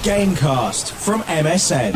Gamecast from MSN.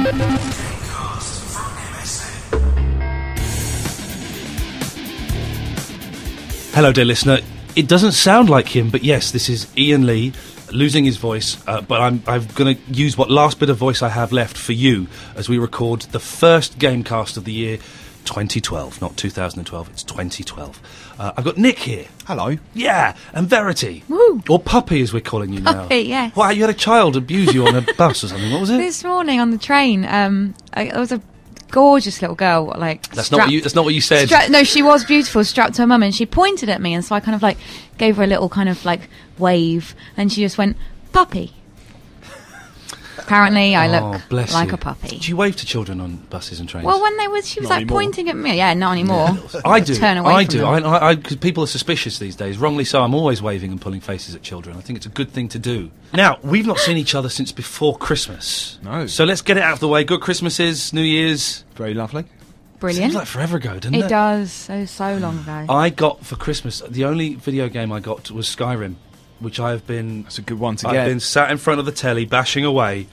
Hello, dear listener. It doesn't sound like him, but yes, this is Ian Lee losing his voice. But I'm going to use what last bit of voice I have left for you as we record the first Gamecast of the year 2012. Not 2012, it's 2012. I've got Nick here. Hello. Yeah, and Verity. Woo. Or Puppy, as we're calling you now. Puppy, yes. Wow, you had a child abuse you on a bus or something. What was it? This morning on the train, there was a gorgeous little girl, like That's not what you said. No, she was beautiful, strapped to her mum, and she pointed at me, and so I kind of like gave her a little kind of like wave, and she just went, "Puppy." Apparently, I look bless like you. a puppy. Do you wave to children on buses and trains? Well, when she was Not like anymore. pointing at me. Yeah, not anymore. I do. Turn away I from do. them. Because people are suspicious these days. Wrongly so. I'm always waving and pulling faces at children. I think it's a good thing to do. Now, we've not seen each other since before Christmas. No. So let's get it out of the way. Good Christmases, New Year's. Very lovely. Brilliant. Seems like forever ago, doesn't it? It does. So long ago. I got for Christmas, the only video game I got was Skyrim, which I've been... That's a good one to I've get. been sat in front of the telly, bashing away,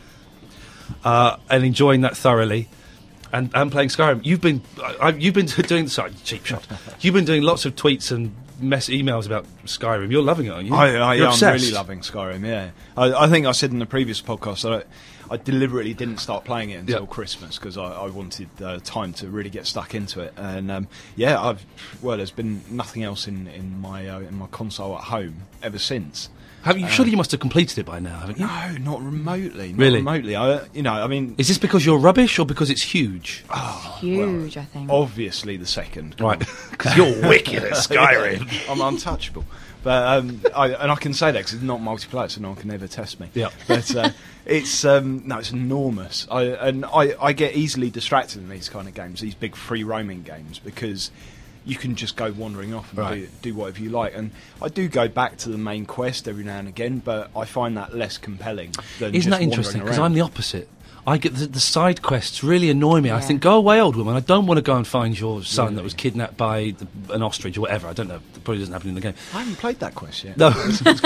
and enjoying that thoroughly, and playing Skyrim. You've been doing... Sorry, cheap shot. You've been doing lots of tweets and emails about Skyrim. You're loving it, aren't you? You're I'm obsessed. really loving Skyrim, yeah. I think I said in the previous podcast that I deliberately didn't start playing it until Christmas because I wanted time to really get stuck into it. And there's been nothing else in my console at home ever since. Surely you must have completed it by now, haven't you? No, not remotely. Not Really? remotely. I mean... Is this because you're rubbish or because it's huge? Huge, I think. Obviously the second. Come Right, on. because you're wicked at Skyrim. I'm untouchable. But I can say that because it's not multiplayer, so no one can ever test me. Yeah. But it's enormous. I get easily distracted in these kind of games, these big free roaming games, because you can just go wandering off and do whatever you like. And I do go back to the main quest every now and again, but I find that less compelling than Isn't that just interesting? Because wandering I'm the opposite. I get the side quests really annoy me. I think, go away, old woman. I don't want to go and find your son that was kidnapped by an ostrich or whatever. I don't know. It probably doesn't happen in the game. I haven't played that quest yet. No,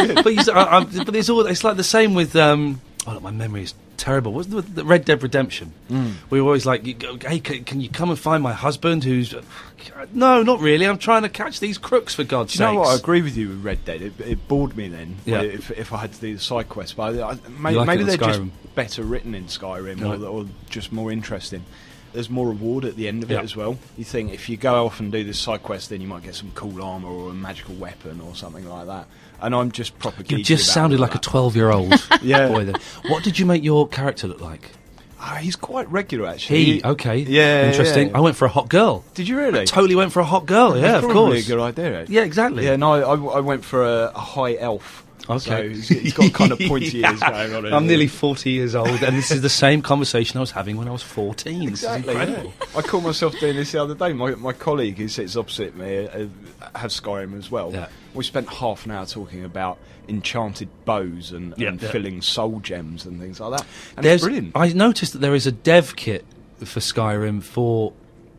but it's like the same with. Look, my memory is terrible. What's the Red Dead Redemption? We were always like, hey, can you come and find my husband? Who's no, not really. I'm trying to catch these crooks for God's sake. You know what? I agree with you with Red Dead. It bored me then. Yeah. If I had to do the side quests, but like maybe it they're on just Skyrim. better written in Skyrim, or just more interesting. There's more reward at the end of it as well. You think if you go off and do this side quest, then you might get some cool armor or a magical weapon or something like that. And I'm just proper. You geeky just about sounded all like a that. 12-year-old Yeah. boy. Then, what did you make your character look like? He's quite regular, actually. Okay, Yeah, interesting. yeah. I went for a hot girl. Did you really? Totally went for a hot girl. Yeah, That's of probably course. a good idea. Actually. Yeah, exactly. Yeah, no, I went for a high elf. Okay. So he's got kind of pointy ears going on. I'm nearly 40 years old, and this is the same conversation I was having when I was 14. Exactly. This is incredible. Yeah. I caught myself doing this the other day. My colleague who sits opposite me has Skyrim as well. Yeah. We spent half an hour talking about enchanted bows and filling soul gems and things like that. And it's brilliant. I noticed that there is a dev kit for Skyrim for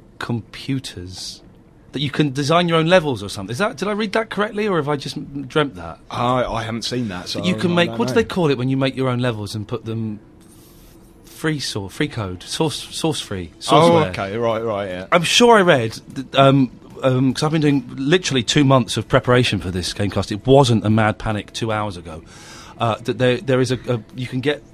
computers that you can design your own levels or something. Did I read that correctly, or have I just dreamt that? I haven't seen that. So You can I make, don't what do know. they call it when you make your own levels and put them free code, source free, sourceware. Oh, okay, right, yeah. I'm sure I read, because I've been doing literally 2 months of preparation for this Gamecast. It wasn't a mad panic 2 hours ago. That there is you can get...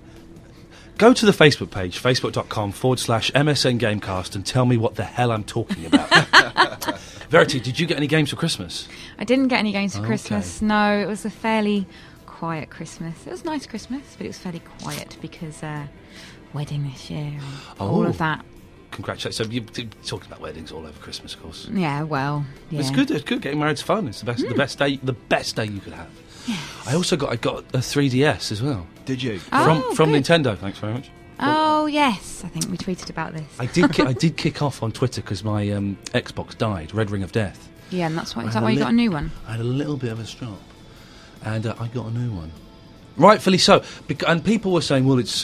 Go to the Facebook page, facebook.com/MSN Gamecast, and tell me what the hell I'm talking about. Verity, did you get any games for Christmas? I didn't get any games for Okay. Christmas. No, it was a fairly quiet Christmas. It was a nice Christmas, but it was fairly quiet because wedding this year and all of that. Congratulations. So you're talking about weddings all over Christmas, of course. Yeah, well, yeah. It's good. Getting married's fun. It's the best day you could have. I also got a 3DS as well. Did you? Oh, from good. Nintendo. Thanks very much. Oh, yes. I think we tweeted about this. I did kick off on Twitter because my Xbox died. Red Ring of Death. Yeah, and that's why. I Is had that why you got a new one? I had a little bit of a strop, and I got a new one. Rightfully so. And people were saying, "Well, it's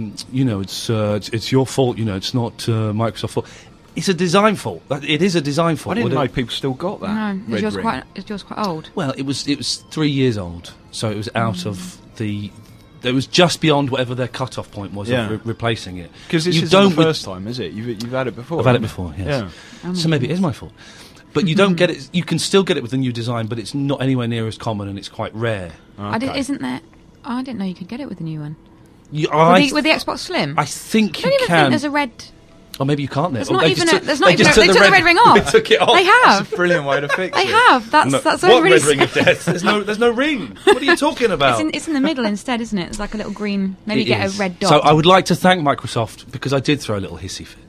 your fault. It's not Microsoft's fault." It's a design fault. It is a design fault. I didn't know people still got that. No, Red is Ring. yours quite old? Well, it was 3 years old, so it was out of the It was just beyond whatever their cut-off point was of replacing it. Because this isn't the first time, is it? You've had it before. I've had it before, yes. Yeah. So maybe it is my fault. But you don't get it. You can still get it with the new design, but it's not anywhere near as common, and it's quite rare. Okay. Isn't there? I didn't know you could get it with the new one. With the Xbox Slim? I think I don't even can. think there's a red... Or maybe you can't there. There's not even they took the red ring off. They took it off. They have. That's a brilliant way to fix it. They have. That's what really red ring of death? There's no ring. What are you talking about? It's in the middle instead, isn't it? It's like a little green... Maybe you get a red dot. So I would like to thank Microsoft, because I did throw a little hissy fit.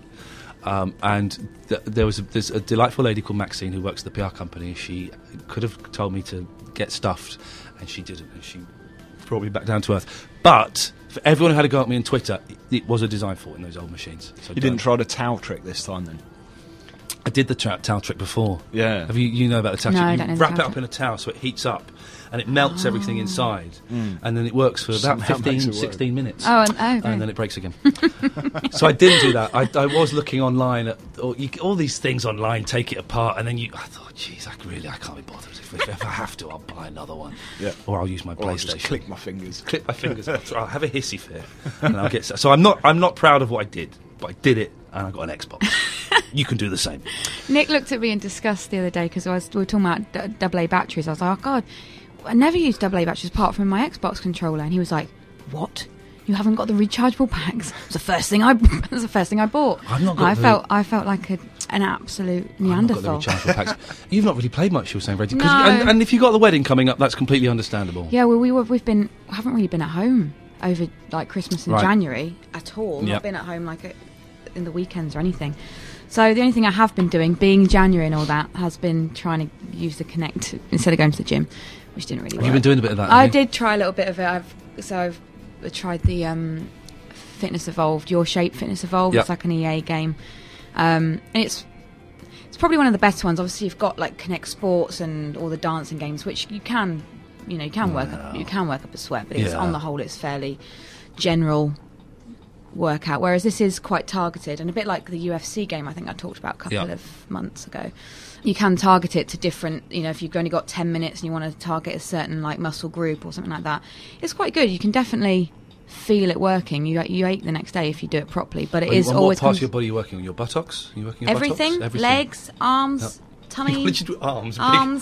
And there's a delightful lady called Maxine who works at the PR company. She could have told me to get stuffed, and she didn't. And she brought me back down to earth. But for everyone who had a go at me on Twitter, it was a design fault in those old machines. So you didn't try the towel trick this time, then? I did the towel trick before. Yeah. Have you know about the towel trick? No, I don't know. You wrap it up in a towel so it heats up, and it melts everything inside, and then it works for about 16 minutes. And then it breaks again. So I didn't do that. I was looking online at all these things online. Take it apart, and then I thought, geez, I can't be bothered. If I have to, I'll buy another one. Yeah. Or I'll use my PlayStation. I'll just click my fingers. I'll have a hissy fit, and I'll get. So I'm not proud of what I did, but I did it, and I got an Xbox. You can do the same. Nick looked at me in disgust the other day because we were talking about AA batteries. I was like, oh God, I never used AA batteries apart from my Xbox controller. And he was like, what? You haven't got the rechargeable packs? It's the first thing I bought. I felt like an absolute Neanderthal. I've not got the rechargeable packs. You've not really played much, you were saying, Reggie. No. And if you got the wedding coming up, that's completely understandable. Yeah, well, we haven't really been at home over like Christmas and January at all. Yep. Not been at home like in the weekends or anything. So the only thing I have been doing, being January and all that, has been trying to use the Kinect instead of going to the gym, which didn't really work. You've been doing a bit of that, I did try a little bit of it. I've tried the Fitness Evolved, Your Shape Fitness Evolved. It's like an EA game. And it's probably one of the best ones. Obviously, you've got like Kinect Sports and all the dancing games, which you can work up a sweat, but it's on the whole, it's fairly general workout, whereas this is quite targeted, and a bit like the UFC game I think I talked about a couple of months ago. You can target it to different, if you've only got 10 minutes and you want to target a certain like muscle group or something like that, it's quite good. You can definitely feel it working. You ache the next day if you do it properly, but it is always... What parts of your body are you working on? Your buttocks? Are you working on everything? Buttocks? Legs, arms, tummy. What did you do? Arms.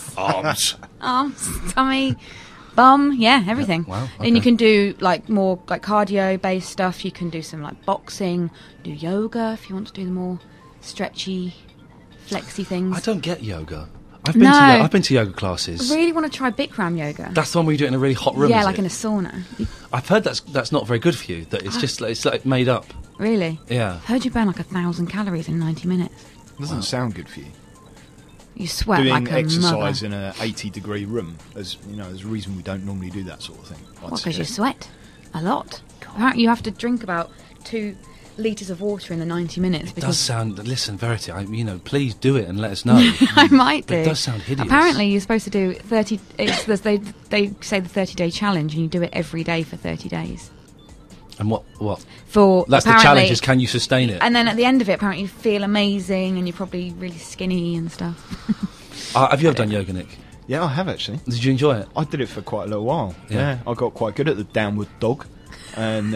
Arms, tummy, bum, everything. Wow. Okay. And you can do like more like cardio-based stuff. You can do some like boxing, do yoga if you want to do the more stretchy, flexy things. I don't get yoga. I've been to yoga classes. I really want to try Bikram yoga. That's the one where you do it in a really hot room. Yeah, like in a sauna. I've heard that's not very good for you. That it's it's like made up. Really? Yeah. I've heard you burn like 1,000 calories in 90 minutes. Doesn't sound good for you. You sweat doing like a exercise mother. in a 80-degree room. There's a reason we don't normally do that sort of thing. Because you sweat a lot. Apparently you have to drink about 2 litres of water in the 90 minutes. It does sound... Listen, Verity, please do it and let us know. I might do. It does sound hideous. Apparently you're supposed to do 30... they say the 30-day challenge, and you do it every day for 30 days. And what? That's the challenge, is can you sustain it? And then at the end of it, apparently you feel amazing and you're probably really skinny and stuff. Have you ever done yoga, Nick? Yeah, I have actually. Did you enjoy it? I did it for quite a little while. Yeah. I got quite good at the downward dog. And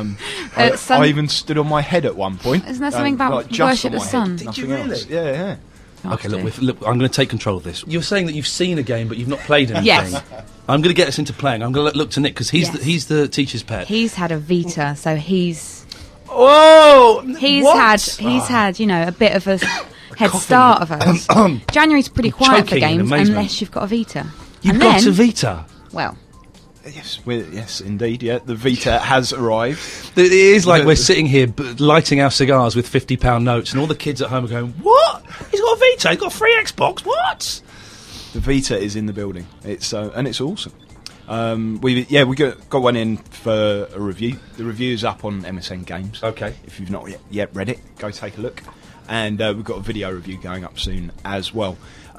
I even stood on my head at one point. Isn't there something about worship the sun? Did you really? Else. Yeah. Okay, look, I'm going to take control of this. You're saying that you've seen a game, but you've not played anything. Yes. I'm going to get us into playing. I'm going to look to Nick, because he's the teacher's pet. He's had a Vita, so he's... Whoa! He's had, a bit of a head start of us. January's pretty quiet for games, unless you've got a Vita. You've got a Vita? Well... Yes, indeed, yeah. The Vita has arrived. It is like we're sitting here lighting our cigars with £50 notes, and all the kids at home are going, what? He's got a Vita, he's got a free Xbox, what? The Vita is in the building. It's awesome. We got one in for a review. The review is up on MSN Games. Okay. If you've not yet read it, go take a look. And we've got a video review going up soon as well.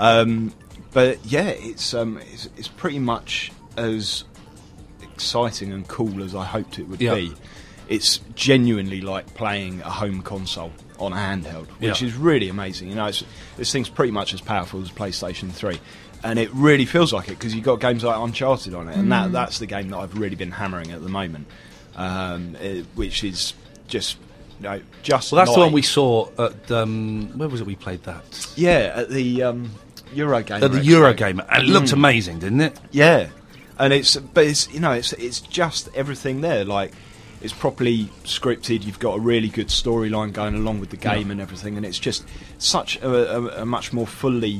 But yeah, it's pretty much as exciting and cool as I hoped it would be. It's genuinely like playing a home console on a handheld, which is really amazing. This thing's pretty much as powerful as PlayStation 3. And it really feels like it because you've got games like Uncharted on it, and that's the game that I've really been hammering at the moment, which is just just. Well, that's the one we saw at where was it? We played that. Yeah, at the Eurogamer. At the Eurogamer, and it looked amazing, didn't it? Yeah, and it's just everything there. Like, it's properly scripted. You've got a really good storyline going along with the game and everything, and it's just such a much more fully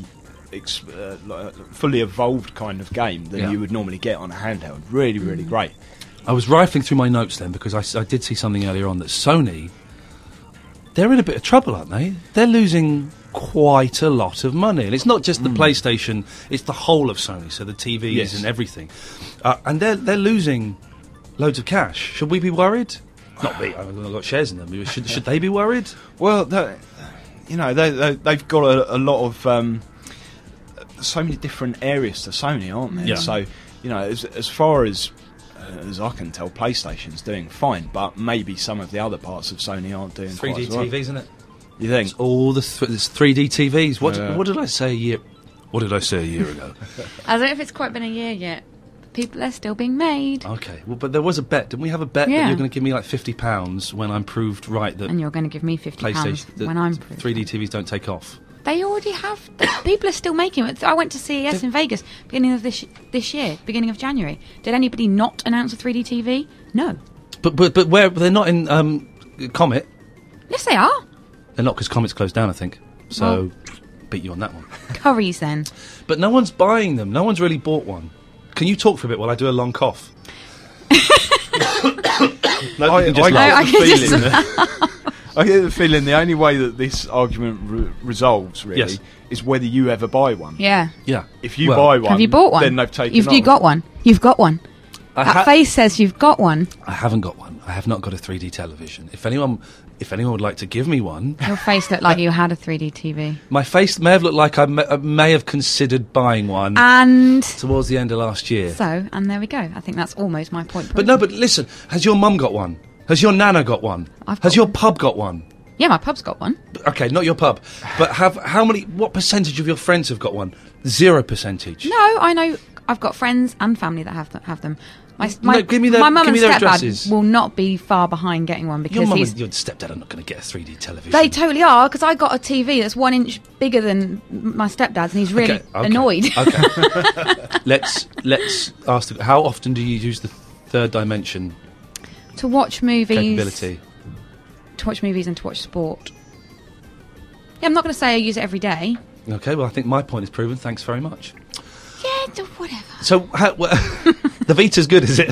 evolved kind of game than you would normally get on a handheld. Really, really great. I was rifling through my notes then because I did see something earlier on that Sony, they're in a bit of trouble, aren't they? They're losing quite a lot of money, and it's not just the PlayStation; it's the whole of Sony, so the TVs and everything, and they're losing loads of cash. Should we be worried? Not me. I've got shares in them. Should they be worried? Well, they've got a lot of so many different areas to Sony, aren't there? Yeah. So as far as I can tell, PlayStation's doing fine, but maybe some of the other parts of Sony aren't doing 3D quite as well. TVs, isn't it? You think? It's all it's 3D TVs. What did I say a year? What did I say a year ago? I don't know if it's quite been a year yet. People are still being made. Okay, well, but there was a bet. Didn't we have a bet that you're going to give me like £50 when I'm proved right that and you're going to give me £50 PlayStation when I'm proved 3D TVs don't take off? They already have. People are still making it. I went to CES in Vegas beginning of this year, beginning of January. Did anybody not announce a 3D TV? No. But where they're not in Comet? Yes, they are. They're not because Comet's closed down, I think. So beat you on that one. Curries then. But no one's buying them. No one's really bought one. Can you talk for a bit while I do a long cough? No, you can just laugh. I get the feeling the only way that this argument resolves really is whether you ever buy one. Yeah. Yeah. If you buy one, have you bought one? Then they've taken. You got one. You've got one. That face says you've got one. I haven't got one. I have not got a 3D television. If anyone would like to give me one, your face looked like you had a 3D TV. My face may have looked like I may have considered buying one, and towards the end of last year. So, and there we go. I think that's almost my point. But no, but listen, has your mum got one? Has your nana got one? Has your pub got one? Yeah, my pub's got one. Okay, not your pub, but what percentage of your friends have got one? 0%. No, I know. I've got friends and family that have them. My mum and stepdad will not be far behind getting one because your stepdad are not going to get a 3D television. They totally are, because I got a TV that's 1 inch bigger than my stepdad's, and he's really annoyed. Okay, let's ask. How often do you use the third dimension? To watch movies. Capability. To watch movies and to watch sport. Yeah, I'm not going to say I use it every day. Okay, well, I think my point is proven. Thanks very much. Yeah, whatever. So, the Vita's good, is it?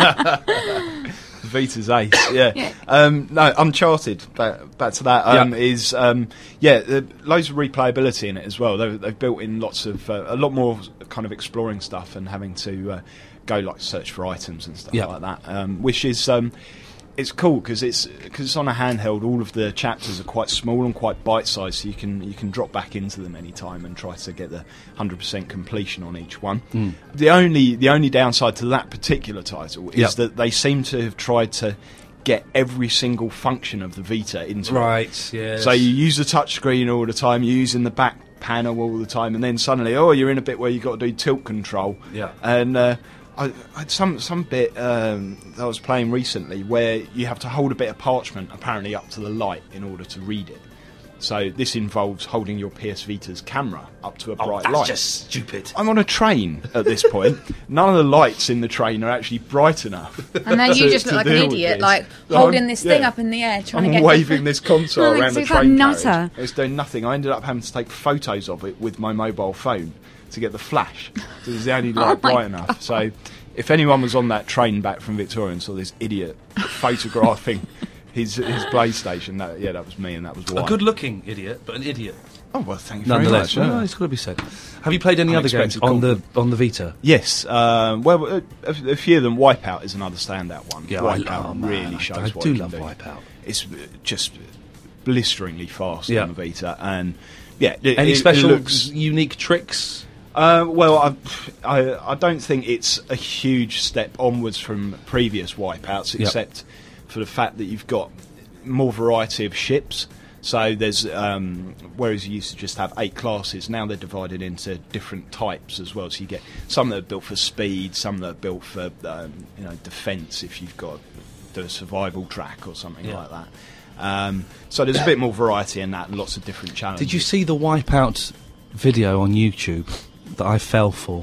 The Vita's ace, yeah. No, Uncharted, back to that, is, loads of replayability in it as well. They've built in lots of, a lot more kind of exploring stuff and having to go, like, search for items and stuff like that, which is... it's cool because it's on a handheld. All of the chapters are quite small and quite bite-sized, so you can drop back into them any time and try to get the 100% completion on each one. The only downside to that particular title is that they seem to have tried to get every single function of the Vita into it. Right. Yes. So you use the touchscreen all the time. You're using the back panel all the time, and then suddenly, you're in a bit where you've got to do tilt control. Yeah. And I had some bit that I was playing recently where you have to hold a bit of parchment apparently up to the light in order to read it. So this involves holding your PS Vita's camera up to a bright light. That's just stupid. I'm on a train at this point. None of the lights in the train are actually bright enough. And then you just look like an idiot, like holding this thing up in the air, trying to get... I'm waving this console around the train nutter. It's doing nothing. I ended up having to take photos of it with my mobile phone to get the flash. So it was the only light bright enough. So if anyone was on that train back from Victoria and saw this idiot photographing his PlayStation, that was me, and that was why. A good-looking idiot, but an idiot. Oh well, thank you very much. No, it's got to be said. Have you played any other games on the Vita? Yes. Well, a few of them. Wipeout is another standout one. Yeah, Wipeout really shows what I do it can love do. Wipeout. It's just blisteringly fast on the Vita, and any special unique tricks? Well, I don't think it's a huge step onwards from previous Wipeouts, except for the fact that you've got more variety of ships. So there's whereas you used to just have 8 classes, now they're divided into different types as well. So you get some that are built for speed, some that are built for defence if you've got to do a survival track or something like that. So there's a bit more variety in that, and lots of different challenges. Did you see the Wipeout video on YouTube that I fell for?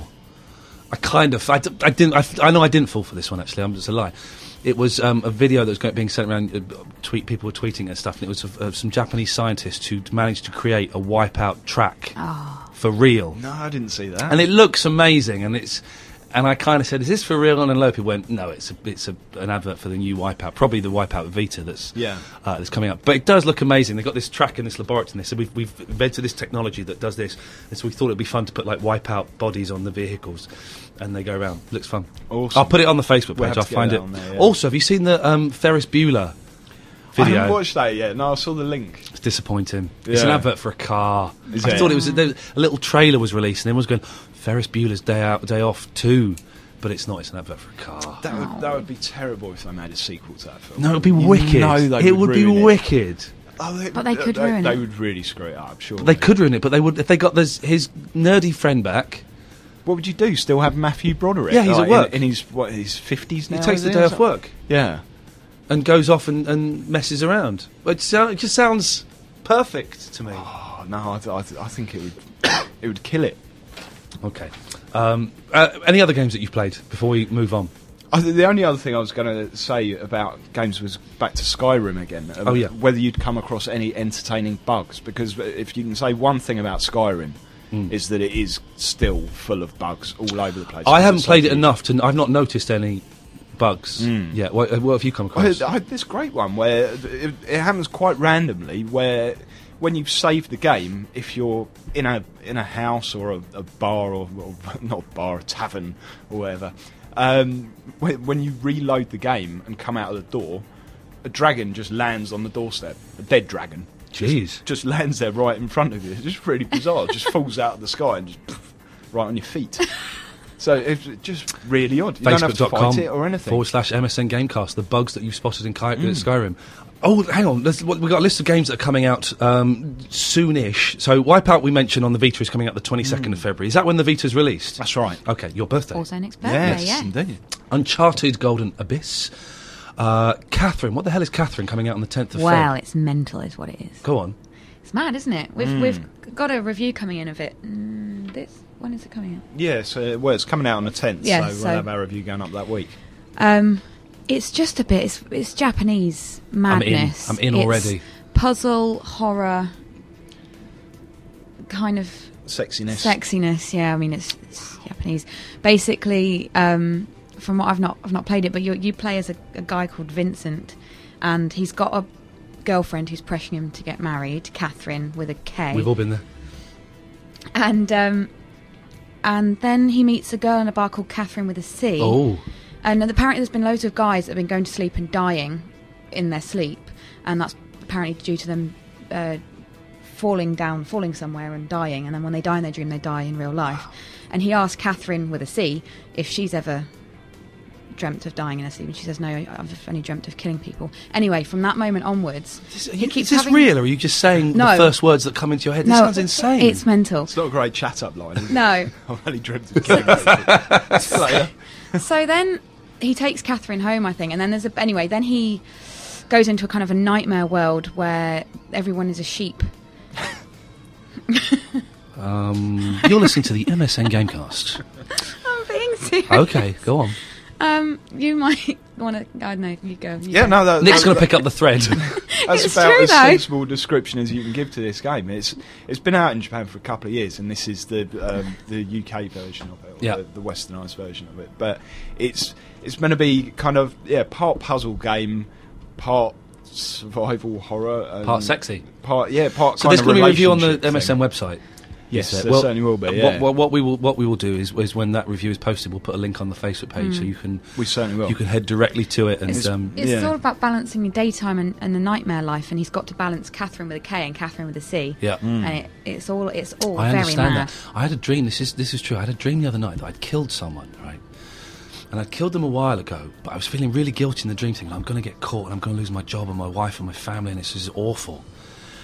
I know I didn't fall for this one, actually. It's a lie. It was a video that was being sent around. People were tweeting and stuff, and it was of some Japanese scientists who managed to create a Wipeout track for real. No, I didn't see that. And it looks amazing, and I kind of said, "Is this for real?" And then people went, "No, it's an advert for the new Wipeout, probably the Wipeout Vita that's coming up." But it does look amazing. They've got this track in this laboratory, and they said we've invented this technology that does this, and so we thought it'd be fun to put like Wipeout bodies on the vehicles, and they go around. Looks fun. Awesome. I'll put it on the Facebook page. I'll find it. There, Also, have you seen the Ferris Bueller video? I haven't watched that yet. No, I saw the link. It's disappointing. It's an advert for a car. Is I it? thought it was a little trailer was released, and everyone was going, Ferris Bueller's Day Off 2. But it's not. It's an advert for a car. That would be terrible if they made a sequel to that film. No, it would be wicked. It would be wicked. But they could ruin it. They would really screw it up, sure. They could ruin it, but they would if they got his nerdy friend back. What would you do? Still have Matthew Broderick? Yeah, he's at work. In his 50s now? He takes the day off work. Yeah. And goes off and messes around. It just sounds perfect to me. Oh, no, I think it would kill it. Okay. Any other games that you've played before we move on? The only other thing I was going to say about games was back to Skyrim again. Whether you'd come across any entertaining bugs. Because if you can say one thing about Skyrim, is that it is still full of bugs all over the place. I haven't played it enough I've not noticed any bugs yet. What have you come across? I had this great one where it happens quite randomly, where when you save the game, if you're in a house or a bar or not a bar, a tavern or whatever, when you reload the game and come out of the door, a dragon just lands on the doorstep, a dead dragon. Jeez. Just lands there right in front of you. It's just really bizarre. It just falls out of the sky and just right on your feet. So it's just really odd. You don't have to fight it or anything. /MSN Gamecast, the bugs that you've spotted in Skyrim. Oh, hang on. We've got a list of games that are coming out soonish. So Wipeout, we mentioned on the Vita, is coming out the 22nd of February. Is that when the Vita's released? That's right. Okay, your birthday. Also next birthday, yes, indeed. Uncharted Golden Abyss. Catherine. What the hell is Catherine coming out on the 10th of February? Well, it's mental is what it is. Go on. It's mad, isn't it? We've got a review coming in of it. When is it coming out? Yeah, it's coming out on the 10th, so we'll have our review going up that week. It's just a bit. It's Japanese madness. I'm in already. Puzzle, horror, kind of sexiness. Yeah, I mean it's Japanese. Basically, from what I've not played it, but you play as a guy called Vincent, and he's got a girlfriend who's pressuring him to get married, Catherine with a K. We've all been there. And then he meets a girl in a bar called Catherine with a C. Oh. And apparently there's been loads of guys that have been going to sleep and dying in their sleep. And that's apparently due to them falling somewhere and dying. And then when they die in their dream, they die in real life. And he asked Catherine with a C if she's ever dreamt of dying in her sleep. And she says, no, I've only dreamt of killing people. Anyway, from that moment onwards... Is this real, or are you just saying the first words that come into your head? This sounds insane. It's mental. It's not a great chat-up line, is it? No. I've only dreamt of killing people. So then he takes Catherine home, I think, and then then he goes into a kind of a nightmare world where everyone is a sheep. You're listening to the MSN Gamecast. I'm being serious. Okay, go on. You might want to... I don't know, you go. Nick's going to pick up the thread. That's about as sensible description as you can give to this game. It's been out in Japan for a couple of years, and this is the UK version of it, or the westernised version of it. But it's meant to be kind of part puzzle game, part survival horror, part sexy, part. So there's going to be a review on the MSN website. Yes, there certainly will be. Yeah. What we will do is when that review is posted, we'll put a link on the Facebook page so you can. We certainly will. You can head directly to it, and it's all about balancing the daytime and the nightmare life, and he's got to balance Catherine with a K and Catherine with a C. Yeah, and it's all I very understand mad. that. I had a dream. This is true. I had a dream the other night that I'd killed someone, right? And I'd killed them a while ago, but I was feeling really guilty in the dream, thinking I'm going to get caught and I'm going to lose my job and my wife and my family, and this is awful.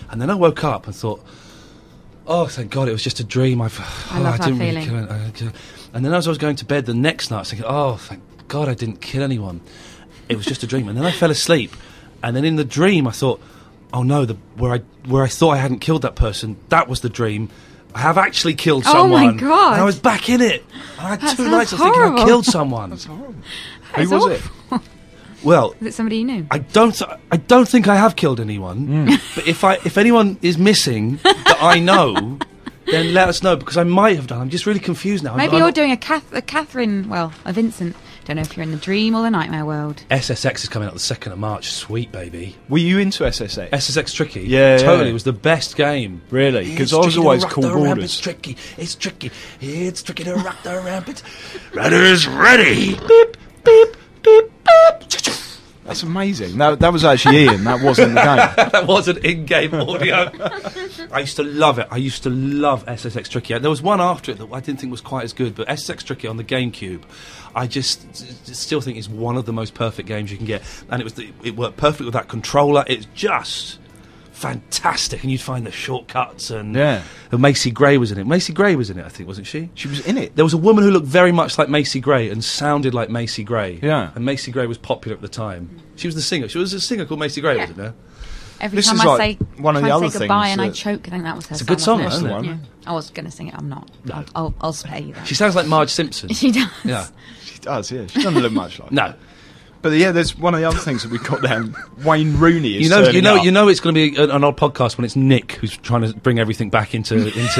And then I woke up and thought, oh, thank God, it was just a dream. I love that feeling. And then as I was going to bed the next night, I was thinking, oh, thank God I didn't kill anyone. It was just a dream. And then I fell asleep. And then in the dream, I thought, oh no, where I thought I hadn't killed that person, that was the dream. I have actually killed someone. Oh my God. And I was back in it. And I had 2 nights of thinking horrible. I killed someone. That's horrible. That Who is was it? awful. Well, Is it somebody you knew? I don't think I have killed anyone. But if anyone is missing that I know, then let us know, because I might have done. I'm just really confused now. Maybe you're doing a Catherine, a Vincent. Don't know if you're in the dream or the nightmare world. SSX is coming out the 2nd of March. Sweet, baby. Were you into SSX? SSX Tricky? Yeah, totally. yeah. It was the best game. Really? Because I It's was tricky to always rock Cool the ramp, Borders. It's tricky. It's tricky. It's tricky to rock the ramp. It's Rudders ready. Beep, beep, beep, beep. That's amazing. That was actually Ian. That wasn't the game. That wasn't in-game audio. I used to love it. I used to love SSX Tricky. There was one after it that I didn't think was quite as good, but SSX Tricky on the GameCube, I just still think is one of the most perfect games you can get. And it worked perfectly with that controller. It's just fantastic, and you'd find the shortcuts. And Macy Gray was in it. Macy Gray was in it, I think, wasn't she? She was in it. There was a woman who looked very much like Macy Gray and sounded like Macy Gray. Yeah. And Macy Gray was popular at the time. She was the singer. She was a singer called Macy Gray, wasn't there? Every This time is I like say one of the other say goodbye things and I that- choke, I think that was her. It's a good song, wasn't isn't it? Yeah. I was going to sing it. I'm not. I'll spare you that. She sounds like Marge Simpson. She does. Yeah. She does, yeah. She doesn't look much like No. But yeah, there's one of the other things that we got down. Wayne Rooney is You turning up. know it's going to be an odd podcast when it's Nick who's trying to bring everything back into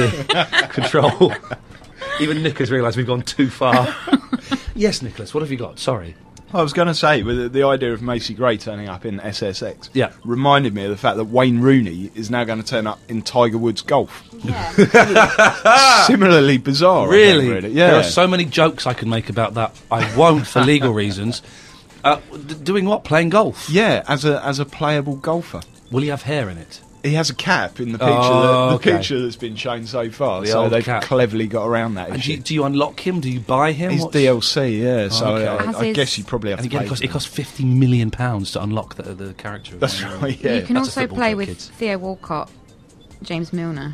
control. Even Nick has realised we've gone too far. Yes, Nicholas, what have you got? Sorry. I was going to say, with the idea of Macy Gray turning up in SSX, Yeah. reminded me of the fact that Wayne Rooney is now going to turn up in Tiger Woods Golf. Yeah. Similarly bizarre. I Really? think, really. Yeah. There are so many jokes I can make about that. I won't for legal reasons. Doing what? Playing golf? Yeah, as a playable golfer. Will he have hair in it? He has a cap in the picture. Oh, okay. Picture that's been shown so far. The So old they've cap. cleverly got around that And issue. do you unlock him? Do you buy him? He's What's- DLC, yeah. So Okay. As I is- guess you probably have And to again, pay. it costs £50 million to unlock the character. of That's Wayne Rooney. right. Yeah. You can That's a also football play joke, with kids. Theo Walcott, James Milner,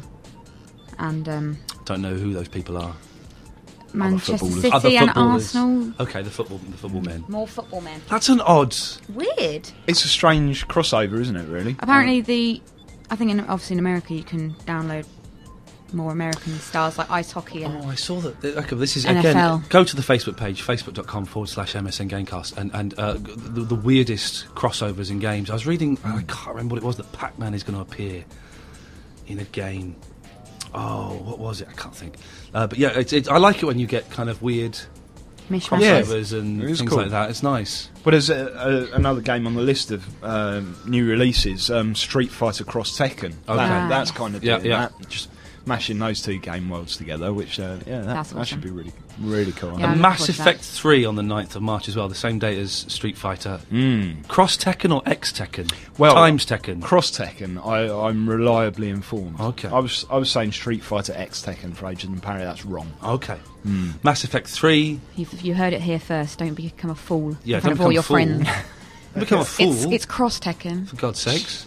and Don't know who those people are. Manchester footballers. City Other and footballers. Arsenal. Okay, the football men. More football men. That's an odd. Weird. It's a strange crossover, isn't it? Really. Apparently, I think obviously in America you can download more American stars like ice hockey and Oh, I saw that. Okay, this is NFL. again. Go to the Facebook page, facebook.com/MSN Gamecast, and the weirdest crossovers in games. I was reading. I can't remember what it was. That Pac-Man is going to appear in a game. Oh, what was it? I can't think. But yeah, I like it when you get kind of weird mishmashes. Yeah. crossovers and It is things cool. like that. It's nice. Well, there's another game on the list of new releases, Street Fighter Cross Tekken. Okay. That's kind of Yeah, doing yeah. that. Just mashing those two game worlds together, which that awesome. should be really, really cool. Yeah. And I Mass look forward to Effect 3 on the 9th of March as well, the same date as Street Fighter. Mm. Cross Tekken or X Tekken? Well, Times Tekken. Cross Tekken, I'm reliably informed. Okay. I was saying Street Fighter X Tekken for ages, and apparently that's wrong. Okay. Mass Effect 3. You heard it here first. Don't become a fool Yeah, in front don't of all your become a fool. friends. Don't become a fool. It's cross Tekken. For God's sakes.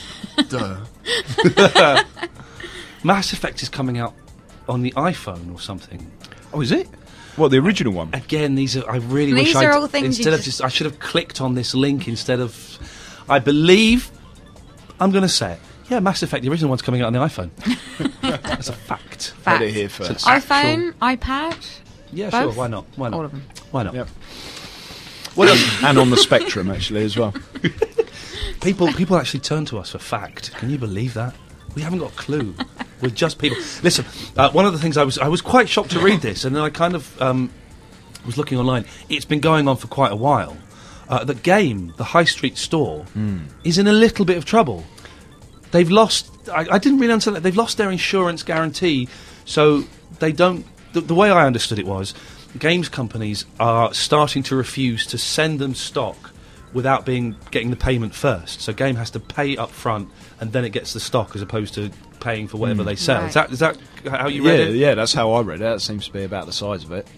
Duh. Mass Effect is coming out on the iPhone or something. Oh, is it? What, the original one? Again, these are. I really These wish are I'd, all things instead you of just. I should have clicked on this link instead of. I believe. I'm going to say it. Yeah, Mass Effect, the original one's coming out on the iPhone. That's a fact. Heard it Fact. here first. So it's iPhone, iPad, Yeah, Both? sure. Why not? Why not? all of them. Why not? Yep. And on the Spectrum, actually, as well. People actually turn to us for fact. Can you believe that? We haven't got a clue. We're just people. Listen, one of the things I was quite shocked to read this, and then I kind of was looking online. It's been going on for quite a while. The Game, the high street store, is in a little bit of trouble. They've lost. I didn't really understand that. They've lost their insurance guarantee, so they don't. The way I understood it was, games companies are starting to refuse to send them stock without getting the payment first. So Game has to pay up front, and then it gets the stock, as opposed to paying for whatever they sell. Right. Is that how you read it? Yeah, that's how I read it. That seems to be about the size of it.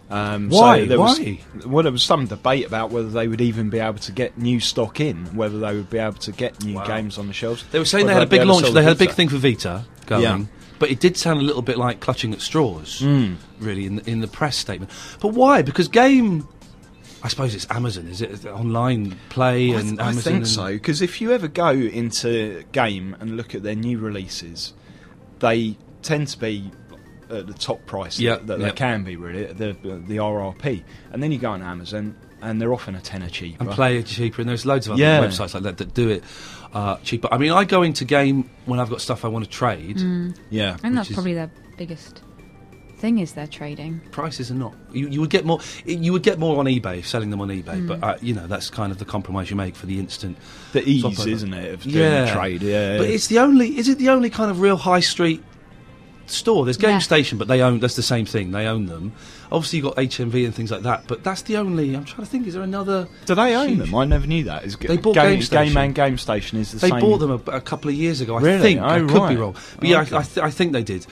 Why? Why? Well, there was some debate about whether they would even be able to get new stock in, whether they would be able to get new games on the shelves. They were saying they had a big launch. They had a big thing for Vita going, but it did sound a little bit like clutching at straws, really, in the press statement. But why? Because Game, I suppose it's Amazon, is it? Online play and Amazon. I think so, because if you ever go into Game and look at their new releases, they tend to be at the top price that they can be, really, the RRP. And then you go on Amazon and they're often a tenner cheaper. And Play it cheaper, and there's loads of other websites like that do it cheaper. I mean, I go into Game when I've got stuff I want to trade. Yeah. And that's probably their biggest thing, is their trading. Prices are not. You would get more. You would get more on eBay, selling them on eBay. But that's kind of the compromise you make for the instant. The ease, isn't it, of doing trade? Yeah. But it's the only. Is it the only kind of real high street store? There's Game Station, but that's the same thing. They own them. Obviously, you've got HMV and things like that. But that's the only. I'm trying to think. Is there another? Do they own them? I never knew that. They bought Game Station. Game and Game Station is the same. They bought them a couple of years ago. Really? I think. I could be wrong. But I think they did.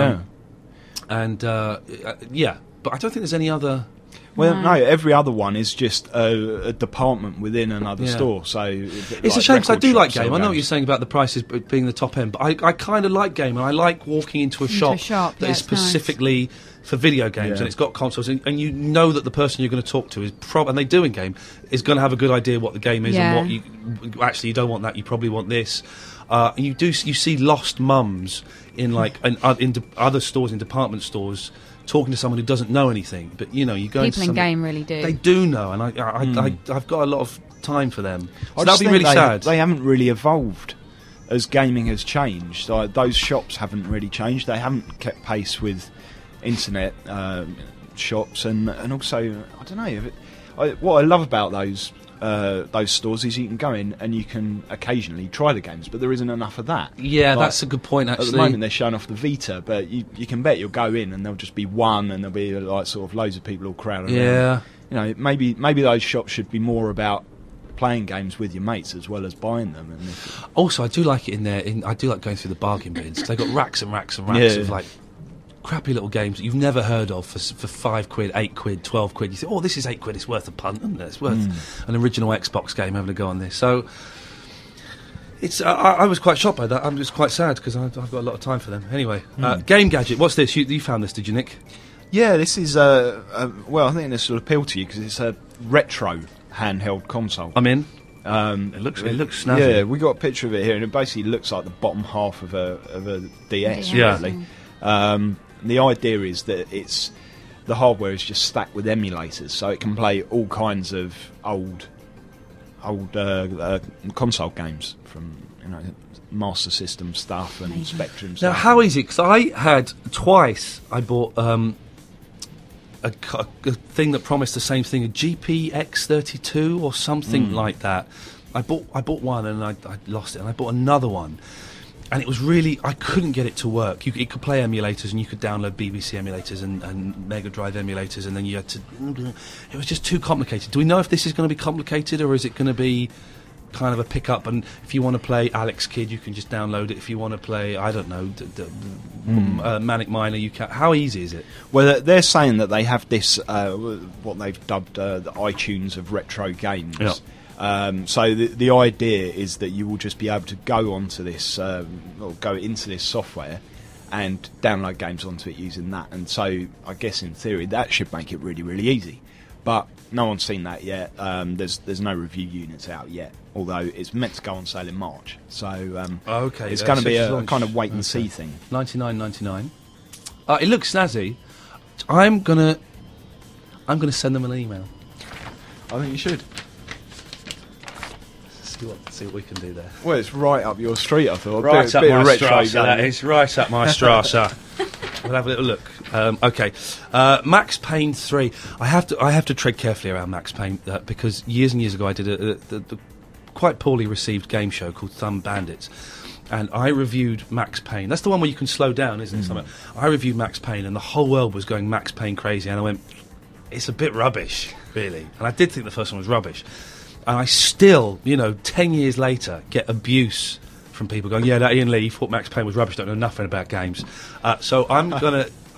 And but I don't think there's any other. Well, no, every other one is just a department within another store. So it's a shame, because I do like Game. I know what you're saying about the prices being the top end, but I kind of like Game, and I like walking into a shop that is specifically for video games, and it's got consoles, and you know that the person you're going to talk to is and they do in Game, is going to have a good idea what the game is and what you don't want that, you probably want this. You see lost mums in in other stores, in department stores, talking to someone who doesn't know anything, but you go people in Game really do. They do know, and I've got a lot of time for them. So that'll be really sad. They haven't really evolved as gaming has changed. Those shops haven't really changed. They haven't kept pace with internet shops, and also I don't know. What I love about those stores is you can go in and you can occasionally try the games, but there isn't enough of that. Yeah, that's a good point, actually. At the moment they're showing off the Vita, but you can bet you'll go in and there'll just be one, and there'll be sort of loads of people all crowded around. Yeah. Maybe those shops should be more about playing games with your mates as well as buying them. And also, I do like it in there. I do like going through the bargain bins. They've got racks and racks and racks of crappy little games that you've never heard of for £5, £8, £12. You think, oh, this is £8, it's worth a punt, isn't it? It's worth an original Xbox game having a go on this. So it's I was quite shocked by that. I'm just quite sad because I've got a lot of time for them. Anyway, Game Gadget, what's this? You found this, did you, Nick? Yeah, this is I think this will appeal to you because it's a retro handheld console. I'm in. It looks snazzy. Yeah, we got a picture of it here, and it basically looks like the bottom half of a DS. Really. The idea is that the hardware is just stacked with emulators, so it can play all kinds of old console games from Master System stuff and Spectrum stuff. Now, how is it? Because I bought a thing that promised the same thing, a GPX32 or something like that. I bought one and I lost it, and I bought another one. And it was really, I couldn't get it to work. It could play emulators, and you could download BBC emulators and Mega Drive emulators, and then you had to... It was just too complicated. Do we know if this is going to be complicated, or is it going to be kind of a pick-up, and if you want to play Alex Kidd, you can just download it. If you want to play, I don't know, Manic Miner, you can... How easy is it? Well, they're saying that they have this, what they've dubbed the iTunes of retro games. Yeah. So the idea is that you will just be able to go onto this, or go into this software, and download games onto it using that. And so I guess in theory that should make it really, really easy. But no one's seen that yet. There's no review units out yet, although it's meant to go on sale in March. So it's going to be a kind of wait and see thing. $99.99. It looks snazzy. I'm gonna send them an email. I think you should. See what we can do there. Well, it's right up your street, I thought. Right up my Strasse, that is. Right up my Strasse. We'll have a little look. Okay. Max Payne 3. I have to tread carefully around Max Payne because years and years ago I did a quite poorly received game show called Thumb Bandits. And I reviewed Max Payne. That's the one where you can slow down, isn't it? I reviewed Max Payne, and the whole world was going Max Payne crazy. And I went, it's a bit rubbish, really. And I did think the first one was rubbish. And I still, 10 years later, get abuse from people going, yeah, that Ian Lee thought Max Payne was rubbish, don't know nothing about games. So I'm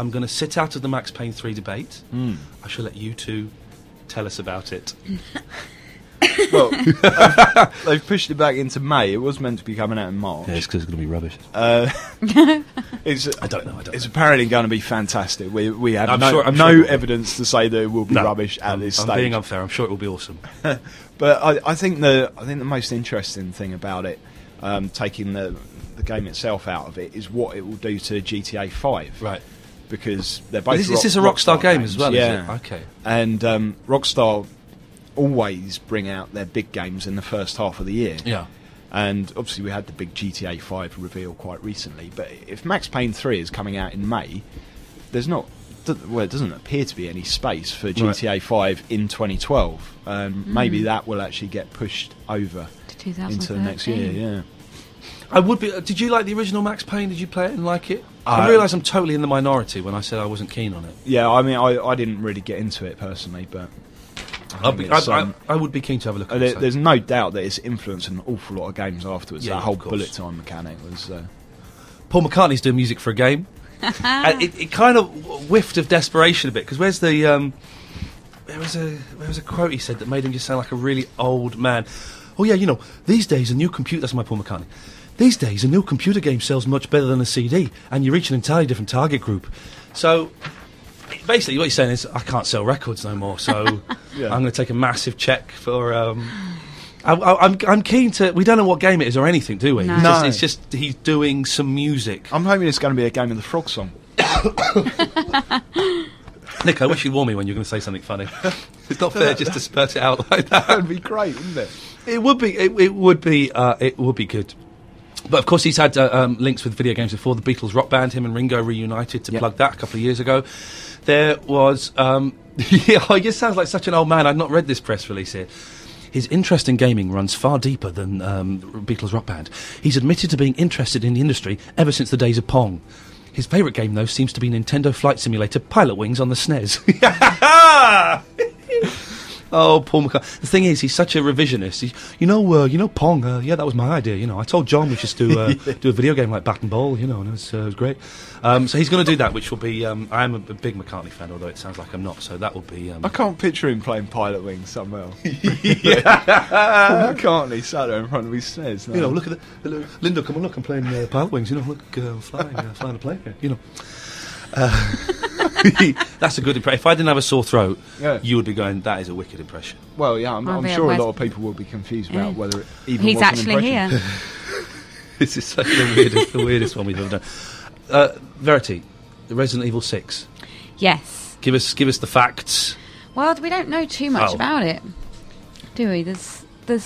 I'm going to sit out of the Max Payne 3 debate. I shall let you two tell us about it. Well, they've pushed it back into May. It was meant to be coming out in March. Yeah, it's because it's going to be rubbish. I don't know. It's apparently going to be fantastic. We have no evidence to say that it will be rubbish at this stage. I'm being unfair. I'm sure it will be awesome. But I think the most interesting thing about it, taking the game itself out of it, is what it will do to GTA 5. Right. Because they're both. Is this a Rockstar game games. as well? Yeah. Is it? Okay. And Rockstar always bring out their big games in the first half of the year. Yeah. And obviously we had the big GTA 5 reveal quite recently. But if Max Payne 3 is coming out in May, there's not. Well, it doesn't appear to be any space for GTA 5 in 2012. Maybe that will actually get pushed over to into the next year. Yeah. I would be. Did you like the original Max Payne? Did you play it and like it? I realise I'm totally in the minority when I said I wasn't keen on it. Yeah, I mean, I didn't really get into it personally, but I would be keen to have a look at it. There's no doubt that it's influenced an awful lot of games afterwards. Yeah, that whole bullet time mechanic was. Paul McCartney's doing music for a game. And it kind of whiffed of desperation a bit, because where's the there was a quote he said that made him just sound like a really old man. Oh yeah, these days a new computer. That's my Paul McCartney. These days a new computer game sells much better than a CD, and you reach an entirely different target group. So basically, what he's saying is, I can't sell records no more. So I'm going to take a massive check for. I'm keen to. We don't know what game it is or anything, do we? No. It's just he's doing some music. I'm hoping it's going to be a game of the Frog song. Nick, I wish you'd warn me when you're going to say something funny. It's not fair just to spurt it out like that. That would be great, wouldn't it? It would be. It would be. It would be good. But of course, he's had links with video games before. The Beatles rock band, him and Ringo reunited to plug that a couple of years ago. There was. He just sounds like such an old man. I've not read this press release here. His interest in gaming runs far deeper than Beatles rock band. He's admitted to being interested in the industry ever since the days of Pong. His favourite game, though, seems to be Nintendo Flight Simulator Pilot Wings on the SNES. Oh, Paul McCartney. The thing is, he's such a revisionist. Pong. That was my idea. I told John we should do a video game like Bat and Ball. And it was great. So he's going to do that, which will be. I am a big McCartney fan, although it sounds like I'm not. So that will be. I can't picture him playing Pilot Wings somewhere. Paul McCartney sat there in front of his SNES. No. Look at the Linda. Come on, look! I'm playing Pilot Wings. Look, flying a plane here. That's a good impression. If I didn't have a sore throat, you would be going, that is a wicked impression. Well, yeah, I'm sure a lot of people will be confused about whether it even he's was actually an impression. here. This is such the weirdest one we've ever done. Verity, Resident Evil 6. Yes. Give us the facts. Well, we don't know too much about it, do we? There's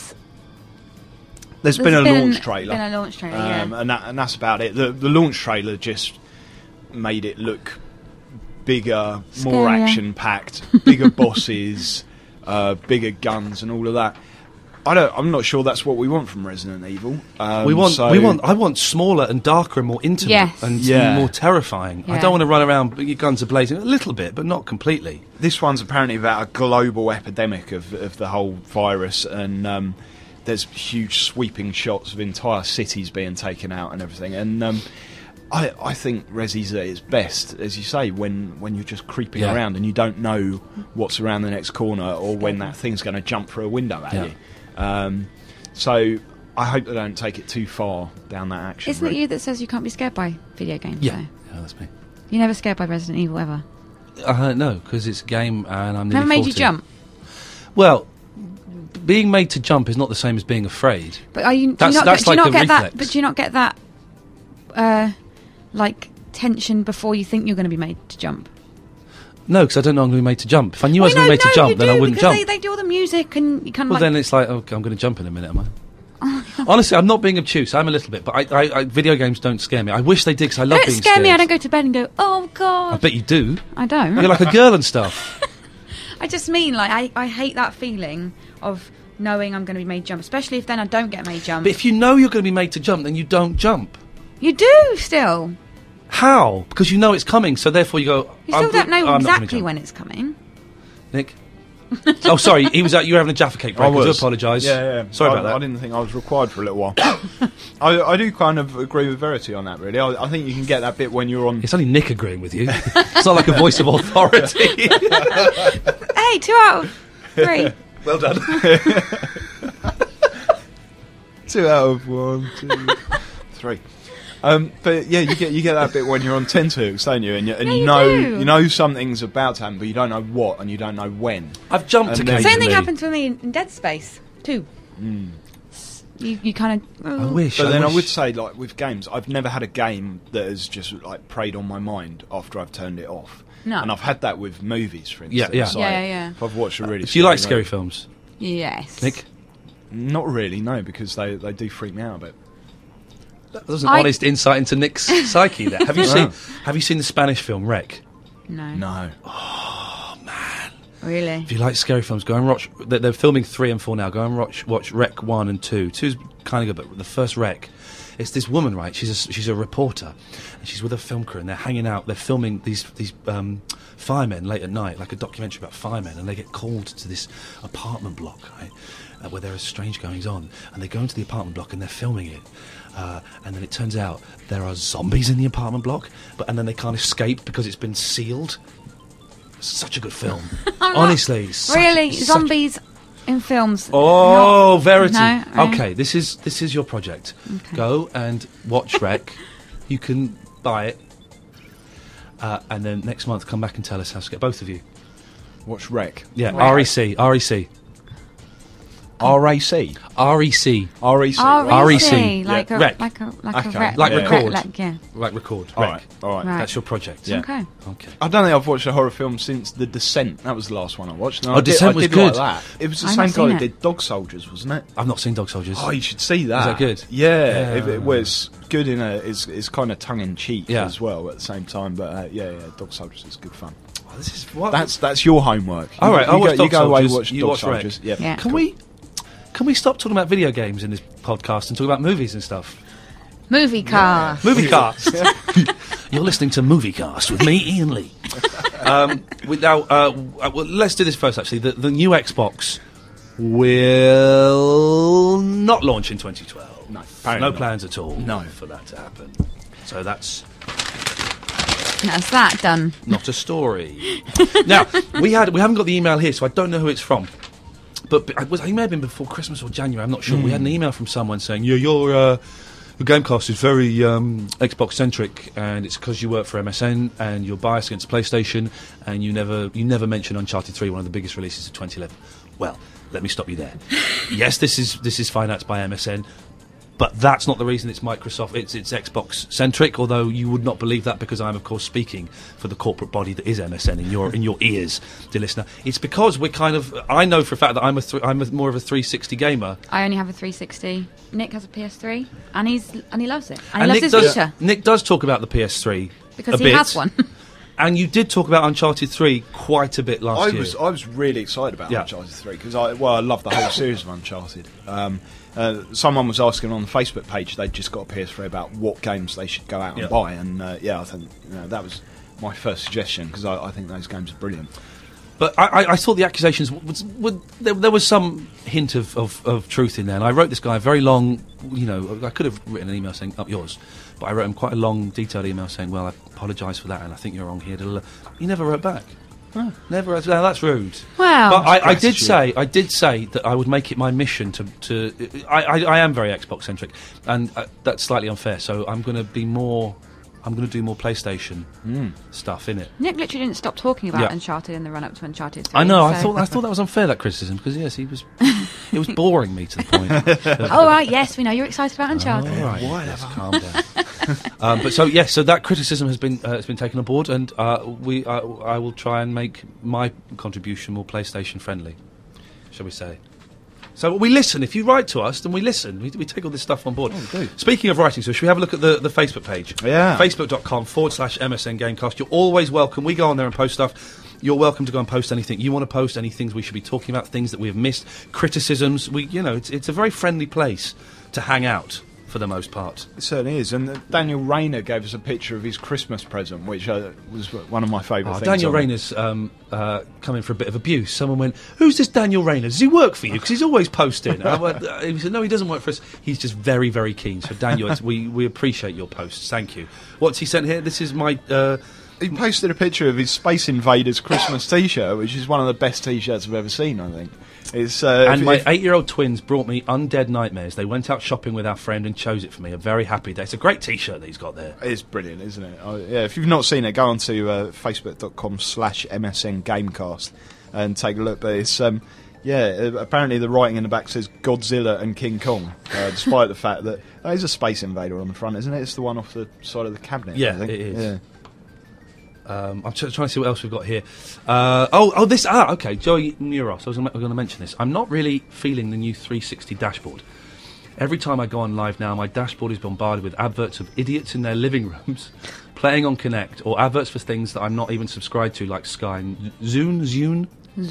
been a launch trailer. Been a launch trailer, yeah. And that's about it. The launch trailer just made it look bigger, more action-packed, bigger bosses, bigger guns, and all of that. I'm not sure that's what we want from Resident Evil. I want smaller and darker and more intimate and more terrifying. I don't want to run around, your guns are blazing a little bit, but not completely. This one's apparently about a global epidemic of the whole virus, and there's huge sweeping shots of entire cities being taken out and everything. And I think Resi's at its best, as you say, when you're just creeping around and you don't know what's around the next corner or when that thing's going to jump through a window at you. So I hope they don't take it too far down that action Isn't it you that says you can't be scared by video games? Yeah, that's me. You're never scared by Resident Evil, ever? No, because it's a game and I'm nearly Never made 40. you jump? Well, being made to jump is not the same as being afraid. But are you? That's like a reflex. But do you not get that, like tension before you think you're going to be made to jump? No, because I don't know I'm going to be made to jump. If I knew I was going to be made to jump, then I wouldn't jump. They do all the music and you kind of. Well, then it's like, okay, I'm going to jump in a minute, am I? Honestly, I'm not being obtuse. I'm a little bit, but I video games don't scare me. I wish they did because I love being scared. Don't scare me. I don't go to bed and go, oh god. I bet you do. I don't. You're like a girl and stuff. I just mean, like, I hate that feeling of knowing I'm going to be made jump, especially if then I don't get made jump. But if you know you're going to be made to jump, then you don't jump. You do still. How? Because you know it's coming, so therefore you go. You still don't know exactly when it's coming. Nick, Oh, sorry, he was you were having a Jaffa Cake break. I do apologise. Yeah. Sorry about that. I didn't think I was required for a little while. I do kind of agree with Verity on that, really. I think you can get that bit when you're on... It's only Nick agreeing with you. It's not like a voice of authority. Hey, 2 out of 3. Well done. 2 out of 1, 2, 3. But yeah, you get that bit when you're on tenterhooks, don't you? And you know something's about to happen, but you don't know what and you don't know when. I've jumped occasionally. Same thing happened to me in Dead Space 2. You kind of. I wish. But I would say, like with games, I've never had a game that has just like preyed on my mind after I've turned it off. No. And I've had that with movies, for instance. Yeah. If I've watched a really. Do you like scary films? Yes. Nick? Not really, no, because they do freak me out a bit. That was an honest insight into Nick's psyche there. Have you seen the Spanish film Rec? No. Oh, man. Really? If you like scary films, go and watch... They're filming 3 and 4 now. Go and watch Rec 1 and 2. 2's kind of good, but the first Rec... It's this woman, right? She's a reporter, and she's with a film crew, and they're hanging out. They're filming these firemen late at night, like a documentary about firemen, and they get called to this apartment block, right, where there are strange goings on. And they go into the apartment block, and they're filming it. And then it turns out there are zombies in the apartment block, and then they can't escape because it's been sealed. Such a good film, honestly. Really, zombies in films? Oh, Verity. No, okay, this is your project. Okay. Go and watch Rec. You can buy it, and then next month come back and tell us how to get both of you. Watch Rec. Yeah, REC. REC. RAC. REC. REC. REC. Like a Rec. like record. Like record. All Rec. right. That's your project. Yeah. Okay. I don't think I've watched a horror film since The Descent. That was the last one I watched. Descent was good. Like that. It was the I've same not seen guy that it. did Dog Soldiers, wasn't it? I've not seen Dog Soldiers. Oh, you should see that. Is that good? Yeah. It was good it's kind of tongue in cheek as well at the same time. But Dog Soldiers is good fun. Oh, this is what? That's your homework. All right, you go away and watch you Dog watch Soldiers. Rec. Yeah. Can we stop talking about video games in this podcast and talk about movies and stuff? Movie cast. Moviecast. You're listening to Moviecast with me, Ian Lee. Well, let's do this first, actually. The new Xbox will not launch in 2012. No plans at all for that to happen. So that's that done. not a story. Now, we haven't got the email here, so I don't know who it's from. But it may have been before Christmas or January, I'm not sure. We had an email from someone saying, your Gamecast is very Xbox-centric, and it's because you work for MSN, and you're biased against PlayStation, and you never mention Uncharted 3, one of the biggest releases of 2011. Well, let me stop you there. Yes, this is financed by MSN, but that's not the reason it's Microsoft. It's Xbox-centric, although you would not believe that because I'm, of course, speaking for the corporate body that is MSN in your ears, dear listener. It's because we're kind of... I know for a fact that I'm more of a 360 gamer. I only have a 360. Nick has a PS3, and he loves it. And he loves his Vita. Nick does talk about the PS3 because he has one. And you did talk about Uncharted 3 quite a bit last year. I was really excited about Uncharted 3 because I love the whole series of Uncharted. Someone was asking on the Facebook page they'd just got a PS3 about what games they should go out and buy, and I think that was my first suggestion because I think those games are brilliant. But I thought the accusations there was some hint of truth in there, and I wrote this guy a very long, I could have written an email saying up yours, but I wrote him quite a long, detailed email saying, well, I apologise for that, and I think you're wrong here. He never wrote back. Oh, never. Now that's rude. Wow. But I did say that I would make it my mission to. I am very Xbox centric, and that's slightly unfair. So I'm going to do more PlayStation stuff in it. Nick literally didn't stop talking about Uncharted in the run up to Uncharted 3. I know. So. I thought that was unfair, that criticism, because yes, it was boring me to the point. All right. Yes, we know you're excited about Uncharted. All right. Let's calm down. So that criticism has been taken on board, and I will try and make my contribution more PlayStation friendly, shall we say? So we listen. If you write to us, then we listen. We take all this stuff on board. Oh, Speaking of writing, so should we have a look at the Facebook page? Yeah. Facebook.com/MSN Gamecast. You're always welcome. We go on there and post stuff. You're welcome to go and post anything you want to post, any things we should be talking about, things that we have missed, criticisms. It's a very friendly place to hang out for the most part. It certainly is. And Daniel Rayner gave us a picture of his Christmas present, which was one of my favourite things. Daniel Rayner's coming for a bit of abuse. Someone went, "Who's this Daniel Rayner? Does he work for you? Because he's always posting." He said, "No, he doesn't work for us. He's just very, very keen." So Daniel, we appreciate your posts. Thank you. What's he sent here? This is my... He posted a picture of his Space Invaders Christmas T-shirt, which is one of the best T-shirts I've ever seen, I think. It's, and my 8-year-old twins brought me Undead Nightmares. They went out shopping with our friend and chose it for me. A very happy day. It's a great T-shirt that he's got there. It's brilliant, isn't it? Yeah, if you've not seen it, go on to facebook.com/MSN Gamecast and take a look. But it's... apparently the writing in the back says Godzilla and King Kong, despite the fact that there's a Space Invader on the front, isn't it? It's the one off the side of the cabinet. Yeah, I think. it is. Yeah. I'm trying to see what else we've got here. Okay, Joey Muros. I was going to mention this. I'm not really feeling the new 360 dashboard. Every time I go on live now, my dashboard is bombarded with adverts of idiots in their living rooms playing on Kinect, or adverts for things that I'm not even subscribed to, like Sky and Zune.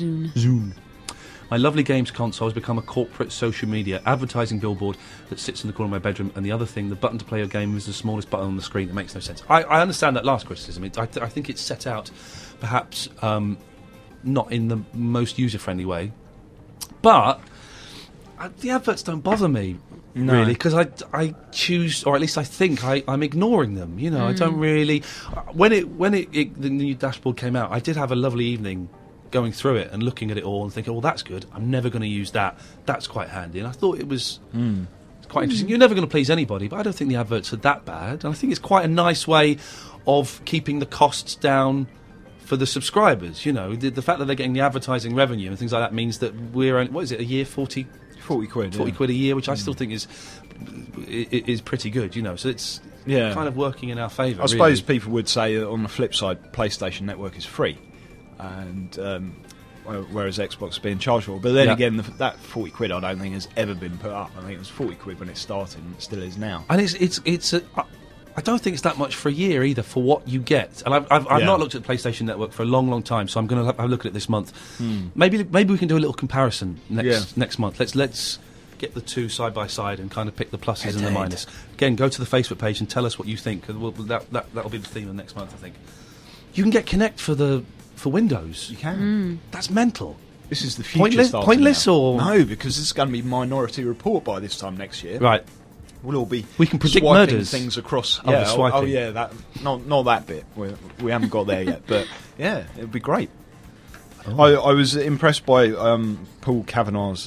My lovely games console has become a corporate social media advertising billboard that sits in the corner of my bedroom, and the other thing, the button to play your game is the smallest button on the screen. It makes no sense. I understand that last criticism. I think it's set out perhaps not in the most user-friendly way, but the adverts don't bother me, really, because I choose, or at least I think I'm ignoring them. You know, I don't really... When the new dashboard came out, I did have a lovely evening going through it and looking at it all and thinking, "Oh, that's good. I'm never going to use that. That's quite handy." And I thought it was quite interesting. You're never going to please anybody, but I don't think the adverts are that bad. And I think it's quite a nice way of keeping the costs down for the subscribers. You know, the fact that they're getting the advertising revenue and things like that means that we're only, what is it, a year, 40 quid a year, which I still think is pretty good. You know, so it's kind of working in our favour. I suppose people would say that on the flip side, PlayStation Network is free. And whereas Xbox is being charged for, but then again, that 40 quid I don't think has ever been put up. I think it was 40 quid when it started, and it still is now. And I don't think it's that much for a year either for what you get. And I've not looked at PlayStation Network for a long, long time, so I'm going to have a look at it this month. Maybe we can do a little comparison next month. Let's get the two side by side and kind of pick the pluses and the minuses. Again, go to the Facebook page and tell us what you think. That'll be the theme of next month, I think. You can get Kinect for Windows. You can. That's mental. This is the future. Pointless or no? Because this is going to be Minority Report by this time next year. Right. We'll all be. We can predict swiping murders. Things across. Swiping. That not that bit. We haven't got there yet, but yeah, it'll be great. I was impressed by Paul Kavanagh's.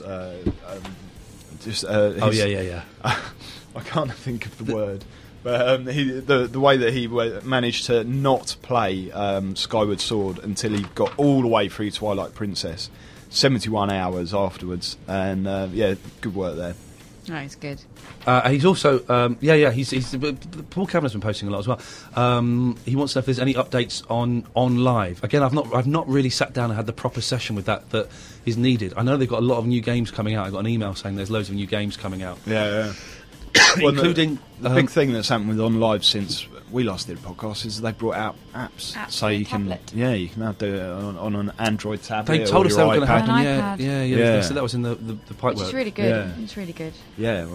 Yeah. I can't think of the word. But the way that he managed to not play Skyward Sword until he got all the way through Twilight Princess, 71 hours afterwards, and good work there. Oh, he's good. He's also he's Paul Kavanagh's been posting a lot as well. He wants to know if there's any updates on live. Again, I've not really sat down and had the proper session with that is needed. I know they've got a lot of new games coming out. I got an email saying there's loads of new games coming out. Yeah. Including the big thing that's happened with On Live since we last did a podcast is they brought out apps so you can you can now do it on an Android tablet. They told us they were going to happen. Yeah. They said that was in the pipe work. It's really good. Yeah. It's really good. Yeah,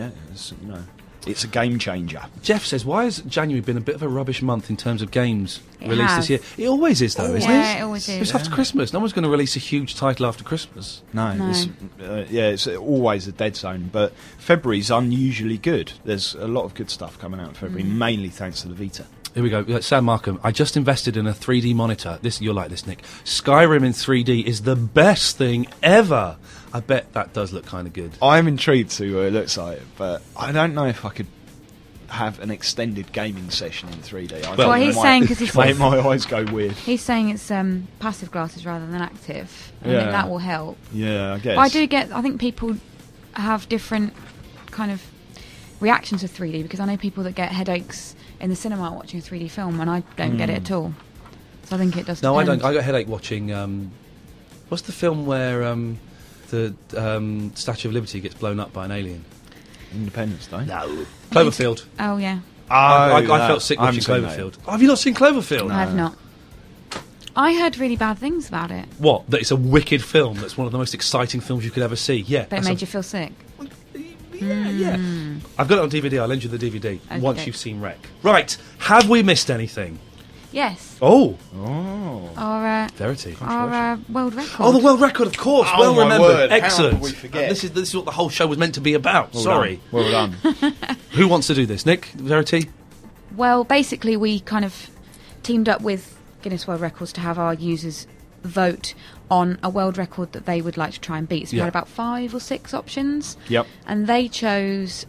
it's a game changer. Jeff says, why has January been a bit of a rubbish month in terms of games released this year? It always is, though, isn't it? Yeah, it always is. It's after Christmas. No one's going to release a huge title after Christmas. No. It's always a dead zone. But February's unusually good. There's a lot of good stuff coming out in February, mainly thanks to the Vita. Here we go. Sam Markham. I just invested in a 3D monitor. You'll like this, Nick. Skyrim in 3D is the best thing ever. I bet that does look kind of good. I'm intrigued to see what it looks like, but I don't know if I could have an extended gaming session in 3D. Well, he's saying because he's my eyes go weird. He's saying it's passive glasses rather than active. I think that will help. Yeah, I guess. But I think people have different kind of reactions to 3D because I know people that get headaches in the cinema watching a 3D film, and I don't get it at all. So I think it does. No, depend. I don't. I got a headache watching. What's the film where the Statue of Liberty gets blown up by an alien? Independence Day. No. Cloverfield. Oh yeah. I felt sick watching Cloverfield. Oh, have you not seen Cloverfield? No. I have not. I heard really bad things about it. What? That it's a wicked film. That's one of the most exciting films you could ever see. Yeah. But it made you feel sick. Yeah. I've got it on DVD. I'll lend you the DVD once Okay. you've seen Rec. Right. Have we missed anything? Yes. Oh. Our Verity. world record. Oh, the world record, of course. Oh, well my remembered. word. How Excellent. could we forget? This is what the whole show was meant to be about. Sorry. Well done. Who wants to do this? Nick? Verity? Well, basically, we kind of teamed up with Guinness World Records to have our users vote on a world record that they would like to try and beat. So we Yeah. had about 5 or 6 options. Yep. And they chose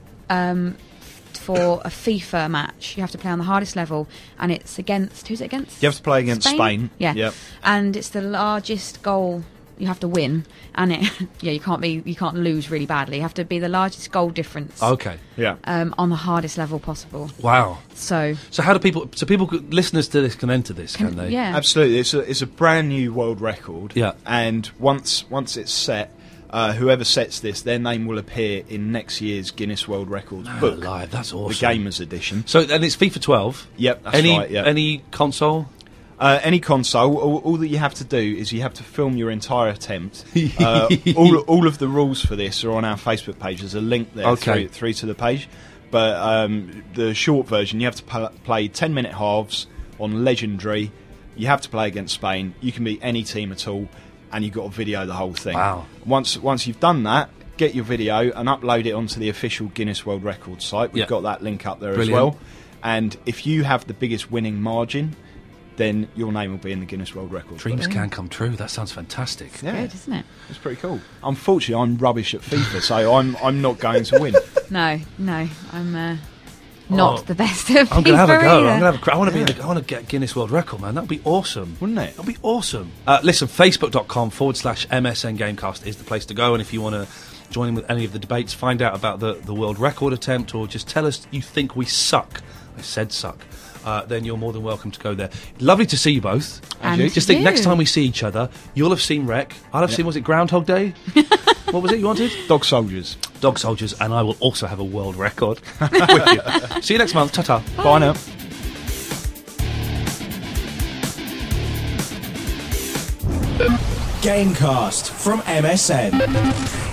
for a FIFA match. You have to play on the hardest level, and it's against... Who's it against? You have to play against Spain. Yeah. Yep. And it's the largest goal you have to win, and you can't lose really badly. You have to be the largest goal difference. Okay. Yeah. On the hardest level possible. Wow. So how do people... So listeners to this can enter this, can they? Yeah. Absolutely. It's a brand new world record. Yeah. And once it's set, whoever sets this, their name will appear in next year's Guinness World Records book. Alive, that's awesome. The Gamers Edition. So, and it's FIFA 12? Yep, that's right, yeah. Any console? Any console, all that you have to do is you have to film your entire attempt. All of the rules for this are on our Facebook page. There's a link there through to the page. But the short version, you have to play 10-minute halves on Legendary. You have to play against Spain. You can beat any team at all, and you've got to video the whole thing. Wow. Once you've done that, get your video and upload it onto the official Guinness World Records site. We've got that link up there as well. And if you have the biggest winning margin, then your name will be in the Guinness World Records. Dreams can come true. That sounds fantastic. Yeah, good, isn't it? it's pretty cool. Unfortunately, I'm rubbish at FIFA, so I'm not going to win. No, I'm not the best at I'm going to have a FIFA go. either. I'm going to have I want to be. I want to get Guinness World Record, man. That'd be awesome, Wouldn't it? That'd be awesome. Listen, Facebook.com/MSN Gamecast is the place to go, and if you want to join in with any of the debates, find out about the world record attempt, or just tell us you think we suck. I said suck. Then you're more than welcome to go there. Lovely to see you both. And you. Just think, you. next time we see each other, you'll have seen Rec. I'll have seen, was it Groundhog Day? What was it you wanted? Dog Soldiers. Dog Soldiers, and I will also have a world record. Wicked. See you next month. Ta-ta. Bye now. Gamecast from MSN.